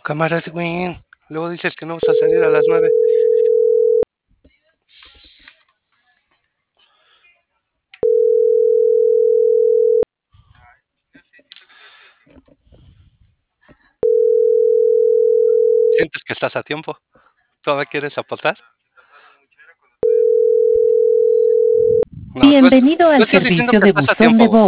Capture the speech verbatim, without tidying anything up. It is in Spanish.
Cámara, Edwin. Luego dices que no vas a salir a las nueve. ¿Sientes que estás a tiempo? ¿Todavía quieres aportar? No, tú, Bienvenido tú al estás diciendo servicio que de estás a buzón tiempo, de güey. voz.